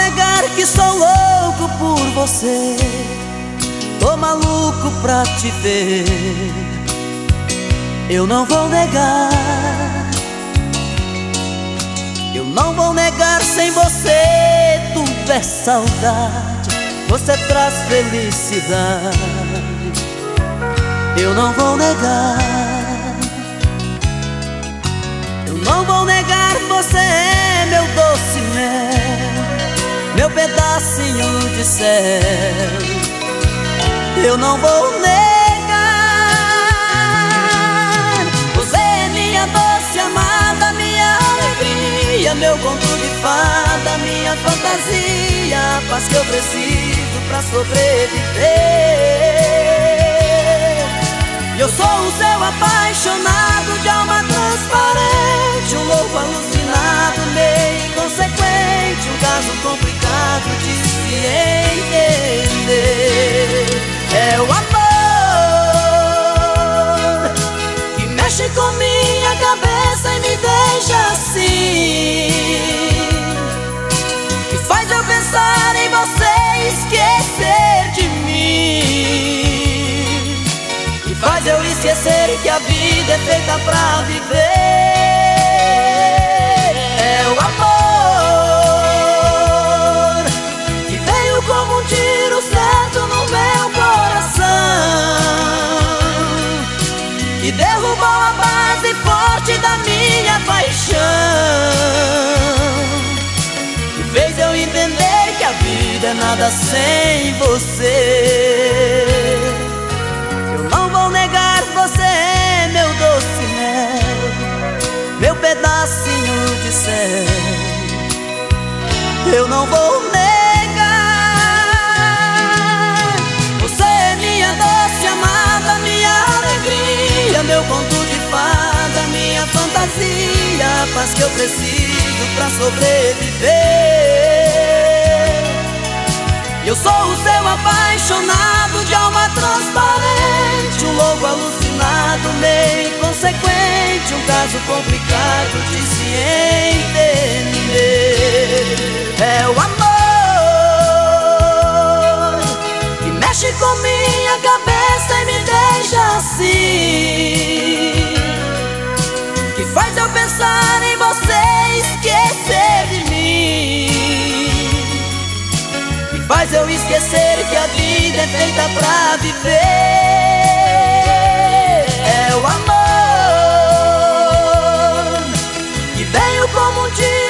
negar que sou louco por você. Tô maluco pra te ver. Eu não vou negar. Eu não vou negar, sem você tudo é saudade. Você traz felicidade. Eu não vou negar. Eu não vou negar, você é meu doce mel, meu pedacinho de céu. Eu não vou negar. Você é minha doce amada, minha alegria, meu conto de fada, minha fantasia, a paz que eu preciso pra sobreviver. Eu sou o seu apaixonado, de alma transparente, um louco alucinado, meio inconsequente, um caso complicado de se entender. É o amor que mexe com minha cabeça e me deixa assim, que faz eu pensar em você e esquecer de mim, que faz eu esquecer que a vida é feita pra viver. É o amor que veio como um tiro certo no meu coração, que derrubou a base forte da minha paixão, que fez eu entender que a vida é nada sem você. Eu não vou negar, você é meu doce mel, meu pedacinho de céu. Eu não vou negar. Você é minha doce amada, minha alegria, meu conto de fada, minha fantasia, a paz que eu preciso pra sobreviver. Eu sou o seu apaixonado, de alma transparente, um louco alucinado, meio inconsequente, um caso complicado de se entender. É o amor que mexe com minha cabeça e me deixa assim, que faz eu pensar em você e esquecer de mim, que faz eu esquecer que a vida é feita pra viver. É o amor que veio como um tiro